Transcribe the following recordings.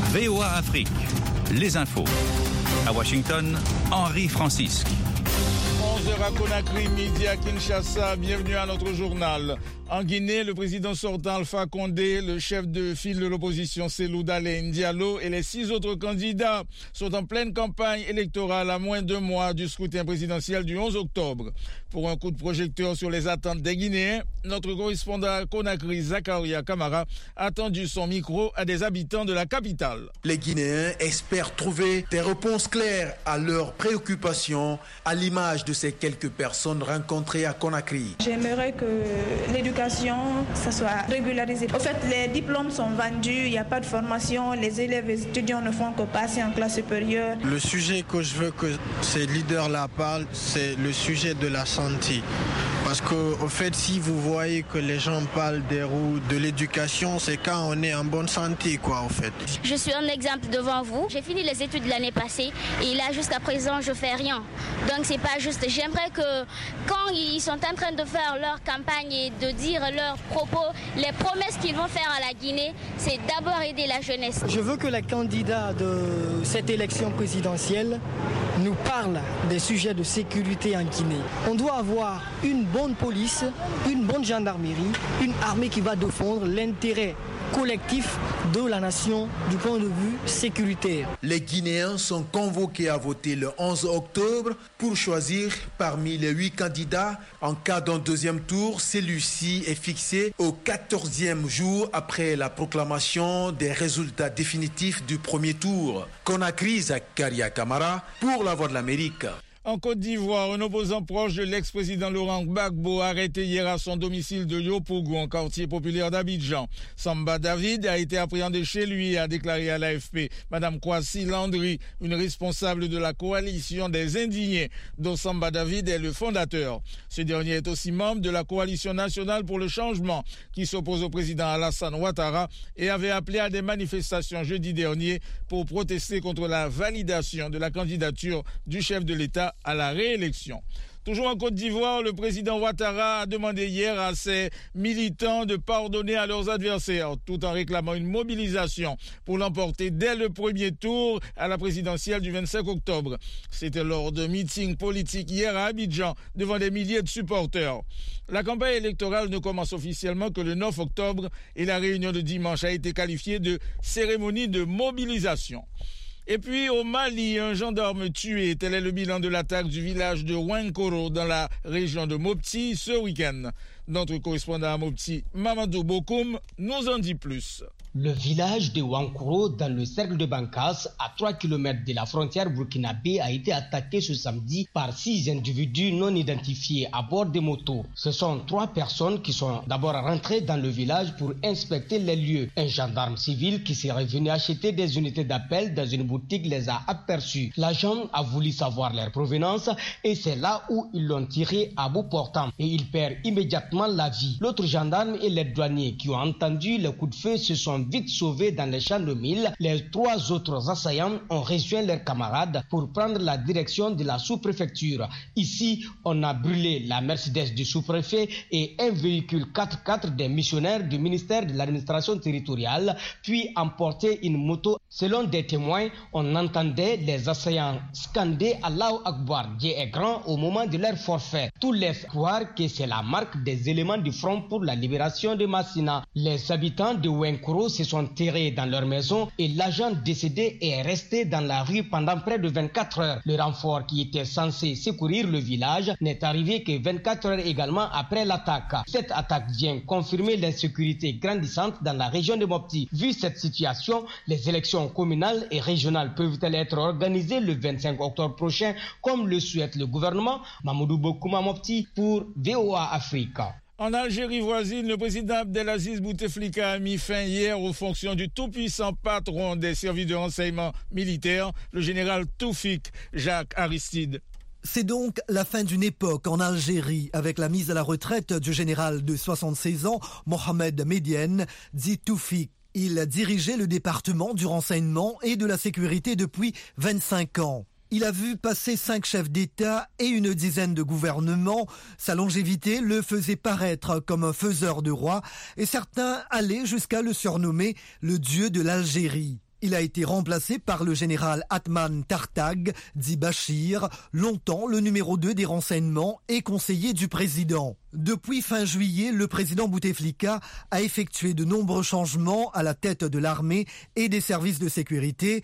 VOA Afrique, les infos. À Washington, Henri Francisque. 11h à Conakry, midi à Kinshasa. Bienvenue à notre journal. En Guinée, le président sortant Alpha Condé, le chef de file de l'opposition Cellou Dalein Diallo et les 6 autres candidats sont en pleine campagne électorale à moins d'1 mois du scrutin présidentiel du 11 octobre. Pour un coup de projecteur sur les attentes des Guinéens, notre correspondant à Conakry, Zakaria Kamara, a tendu son micro à des habitants de la capitale. Les Guinéens espèrent trouver des réponses claires à leurs préoccupations, à l'image de ces quelques personnes rencontrées à Conakry. J'aimerais que l'éducation, ça soit régularisé. Au fait, les diplômes sont vendus, il n'y a pas de formation, les élèves et les étudiants ne font que passer en classe supérieure. Le sujet que je veux que ces leaders-là parlent, c'est le sujet de la santé. Parce qu'au fait, si vous voyez que les gens parlent des routes, de l'éducation, c'est quand on est en bonne santé, quoi, au fait. Je suis un exemple devant vous. J'ai fini les études l'année passée et là, jusqu'à présent, je fais rien. Donc, c'est pas juste. J'aimerais que quand ils sont en train de faire leur campagne et de dire leurs propos, les promesses qu'ils vont faire à la Guinée, c'est d'abord aider la jeunesse. Je veux que les candidats de cette élection présidentielle nous parlent des sujets de sécurité en Guinée. On doit avoir une bonne police, une bonne gendarmerie, une armée qui va défendre l'intérêt collectif de la nation du point de vue sécuritaire. Les Guinéens sont convoqués à voter le 11 octobre pour choisir parmi les 8 candidats. En cas d'un deuxième tour, celui-ci est fixé au 14e jour après la proclamation des résultats définitifs du premier tour. Conakry, Zakaria Kamara pour la Voix de l'Amérique. En Côte d'Ivoire, un opposant proche de l'ex-président Laurent Gbagbo arrêté hier à son domicile de Yopougon, en quartier populaire d'Abidjan. Samba David a été appréhendé chez lui, a déclaré à l'AFP Madame Kwasi Landry, une responsable de la coalition des indignés, dont Samba David est le fondateur. Ce dernier est aussi membre de la coalition nationale pour le changement, qui s'oppose au président Alassane Ouattara et avait appelé à des manifestations jeudi dernier pour protester contre la validation de la candidature du chef de l'État à la réélection. Toujours en Côte d'Ivoire, le président Ouattara a demandé hier à ses militants de pardonner à leurs adversaires, tout en réclamant une mobilisation pour l'emporter dès le premier tour à la présidentielle du 25 octobre. C'était lors de meetings politiques hier à Abidjan, devant des milliers de supporters. La campagne électorale ne commence officiellement que le 9 octobre et la réunion de dimanche a été qualifiée de cérémonie de mobilisation. Et puis au Mali, un gendarme tué. Tel est le bilan de l'attaque du village de Ouenkoro dans la région de Mopti ce week-end. Notre correspondant à Mopti, Mamadou Bokoum, nous en dit plus. Le village de Ouenkoro, dans le cercle de Bankas, à 3 km de la frontière burkinabé, a été attaqué ce samedi par 6 individus non identifiés à bord des motos. Ce sont 3 personnes qui sont d'abord rentrées dans le village pour inspecter les lieux. Un gendarme civil qui serait venu acheter des unités d'appel dans une boutique les a aperçus. L'agent a voulu savoir leur provenance et c'est là où ils l'ont tiré à bout portant et il perd immédiatement la vie. L'autre gendarme et les douaniers qui ont entendu le coup de feu se sont vite sauvés dans les champs de mil. Les 3 autres assaillants ont rejoint leurs camarades pour prendre la direction de la sous-préfecture. Ici, on a brûlé la Mercedes du sous-préfet et un véhicule 4x4 des missionnaires du ministère de l'administration territoriale, puis emporté une moto. Selon des témoins, on entendait les assaillants scander Allahu Akbar, Dieu est grand, au moment de leur forfait. Tout laisse croire que c'est la marque des éléments du Front pour la libération de Massina. Les habitants de Ouenkoro se sont terrés dans leur maison et l'agent décédé est resté dans la rue pendant près de 24 heures. Le renfort qui était censé secourir le village n'est arrivé que 24 heures également après l'attaque. Cette attaque vient confirmer l'insécurité grandissante dans la région de Mopti. Vu cette situation, les élections communales et régionales peuvent-elles être organisées le 25 octobre prochain comme le souhaite le gouvernement? Mamadou Bokouma Mopti pour VOA Africa. En Algérie voisine, le président Abdelaziz Bouteflika a mis fin hier aux fonctions du tout-puissant patron des services de renseignement militaire, le général Toufik Jacques Aristide. C'est donc la fin d'une époque en Algérie avec la mise à la retraite du général de 76 ans, Mohamed Medienne, dit Toufik. Il dirigeait le département du renseignement et de la sécurité depuis 25 ans. Il a vu passer 5 chefs d'État et une dizaine de gouvernements. Sa longévité le faisait paraître comme un faiseur de rois et certains allaient jusqu'à le surnommer le dieu de l'Algérie. Il a été remplacé par le général Atman Tartag, dit Bachir, longtemps le numéro 2 des renseignements et conseiller du président. Depuis fin juillet, le président Bouteflika a effectué de nombreux changements à la tête de l'armée et des services de sécurité.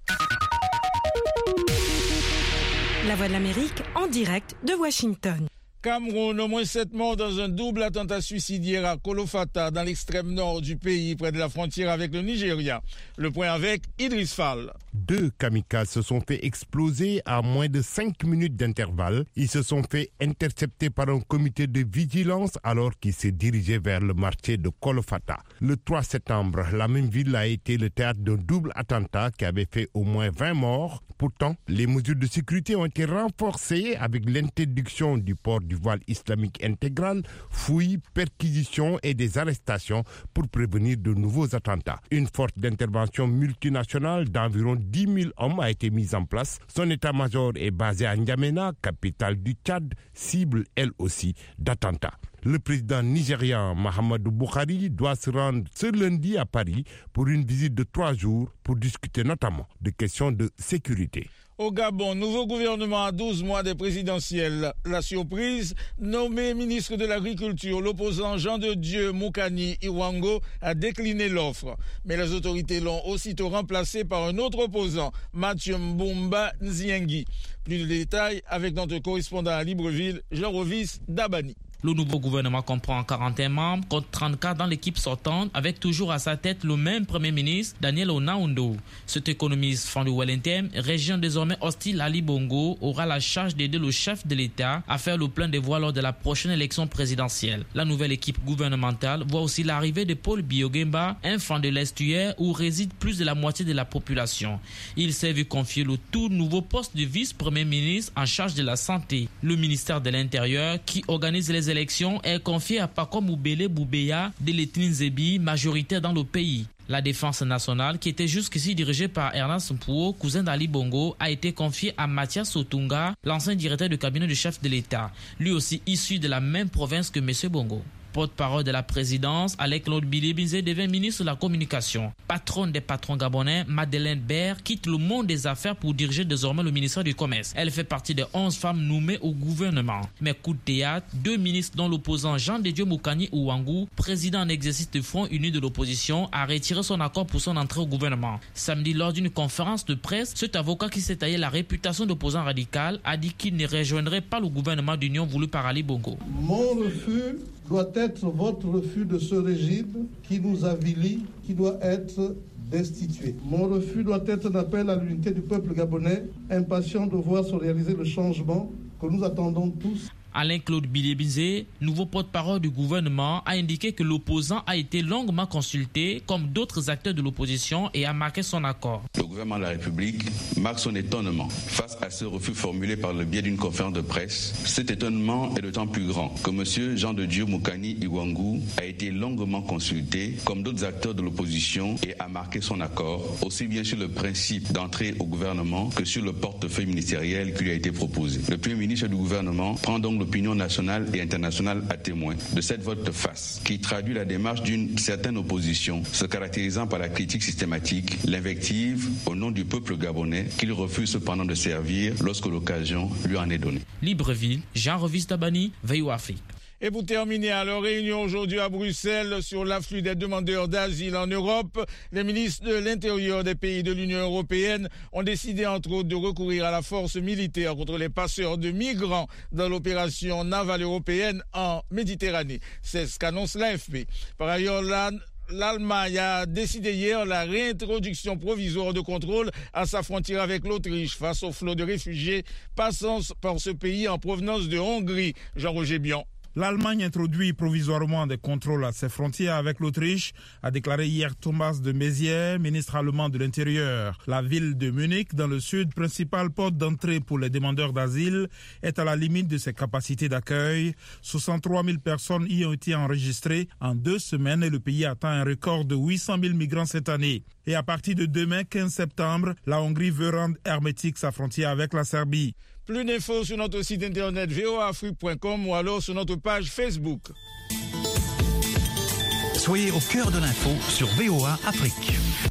La Voix de l'Amérique en direct de Washington. Cameroun, au moins 7 morts dans un double attentat suicidaire à Kolofata, dans l'extrême nord du pays, près de la frontière avec le Nigeria. Le point avec Idriss Fall. 2 kamikazes se sont fait exploser à moins de 5 minutes d'intervalle. Ils se sont fait intercepter par un comité de vigilance alors qu'ils se dirigeaient vers le marché de Kolofata. Le 3 septembre, la même ville a été le théâtre d'un double attentat qui avait fait au moins 20 morts. Pourtant, les mesures de sécurité ont été renforcées avec l'interdiction du port du voile islamique intégral, fouilles, perquisitions et des arrestations pour prévenir de nouveaux attentats. Une force d'intervention multinationale d'environ 10 000 hommes a été mise en place. Son état-major est basé à N'Djamena, capitale du Tchad, cible elle aussi d'attentats. Le président nigérian Muhammadu Buhari doit se rendre ce lundi à Paris pour une visite de 3 jours pour discuter notamment de questions de sécurité. Au Gabon, nouveau gouvernement à 12 mois des présidentielles. La surprise, nommé ministre de l'Agriculture, l'opposant Jean de Dieu Moukani Iwango a décliné l'offre. Mais les autorités l'ont aussitôt remplacé par un autre opposant, Mathieu Mbumba Nziengi. Plus de détails avec notre correspondant à Libreville, Jean-Rovis Dabani. Le nouveau gouvernement comprend 41 membres, contre 34 dans l'équipe sortante, avec toujours à sa tête le même Premier ministre, Daniel Onaondo. Cet économiste fan de Wellington, région désormais hostile à Ali Bongo, aura la charge d'aider le chef de l'État à faire le plein des voix lors de la prochaine élection présidentielle. La nouvelle équipe gouvernementale voit aussi l'arrivée de Paul Biogemba, un fan de l'estuaire où réside plus de la moitié de la population. Il s'est vu confier le tout nouveau poste de vice-premier ministre en charge de la santé. Le ministère de l'Intérieur, qui organise les élections, est confié à Pakom Oubele Boubeya de l'ethnie Zébi, majoritaire dans le pays. La défense nationale, qui était jusqu'ici dirigée par Ernest Mpouo, cousin d'Ali Bongo, a été confiée à Mathias Otunga, l'ancien directeur du cabinet du chef de l'État, lui aussi issu de la même province que M. Bongo. Porte-parole de la présidence, Alain-Claude Bilibizé devient ministre de la Communication. Patronne des patrons gabonais, Madeleine Baird quitte le monde des affaires pour diriger désormais le ministère du Commerce. Elle fait partie des 11 femmes nommées au gouvernement. Mais coup de théâtre, 2 ministres dont l'opposant Jean de Dieu Moukani Ouangou, président en exercice du Front uni de l'opposition, a retiré son accord pour son entrée au gouvernement. Samedi, lors d'une conférence de presse, cet avocat qui s'est taillé la réputation d'opposant radical a dit qu'il ne rejoindrait pas le gouvernement d'union voulu par Ali Bongo. Mon refus doit être votre refus de ce régime qui nous avilit, qui doit être destitué. Mon refus doit être un appel à l'unité du peuple gabonais, impatient de voir se réaliser le changement que nous attendons tous. Alain-Claude Bilibizé, nouveau porte-parole du gouvernement, a indiqué que l'opposant a été longuement consulté, comme d'autres acteurs de l'opposition, et a marqué son accord. Le gouvernement de la République marque son étonnement face à ce refus formulé par le biais d'une conférence de presse. Cet étonnement est d'autant plus grand que M. Jean de Dieu Moukani Iwangu a été longuement consulté, comme d'autres acteurs de l'opposition, et a marqué son accord, aussi bien sur le principe d'entrée au gouvernement que sur le portefeuille ministériel qui lui a été proposé. Le Premier ministre du gouvernement prend donc l'opinion nationale et internationale à témoin de cette volte-face qui traduit la démarche d'une certaine opposition se caractérisant par la critique systématique, l'invective au nom du peuple gabonais qu'il refuse cependant de servir lorsque l'occasion lui en est donnée. Libreville, Jean-Rovis Tabani, VO Afrique. Et pour terminer, à leur réunion aujourd'hui à Bruxelles sur l'afflux des demandeurs d'asile en Europe, les ministres de l'Intérieur des pays de l'Union européenne ont décidé entre autres de recourir à la force militaire contre les passeurs de migrants dans l'opération navale européenne en Méditerranée. C'est ce qu'annonce l'AFP. Par ailleurs, l'Allemagne a décidé hier la réintroduction provisoire de contrôle à sa frontière avec l'Autriche face au flot de réfugiés passant par ce pays en provenance de Hongrie. Jean-Roger Bian. L'Allemagne introduit provisoirement des contrôles à ses frontières avec l'Autriche, a déclaré hier Thomas de Maizière, ministre allemand de l'Intérieur. La ville de Munich, dans le sud, principale porte d'entrée pour les demandeurs d'asile, est à la limite de ses capacités d'accueil. 63 000 personnes y ont été enregistrées en 2 semaines et le pays atteint un record de 800 000 migrants cette année. Et à partir de demain, 15 septembre, la Hongrie veut rendre hermétique sa frontière avec la Serbie. Plus d'infos sur notre site internet voafrique.com ou alors sur notre page Facebook. Soyez au cœur de l'info sur VOA Afrique.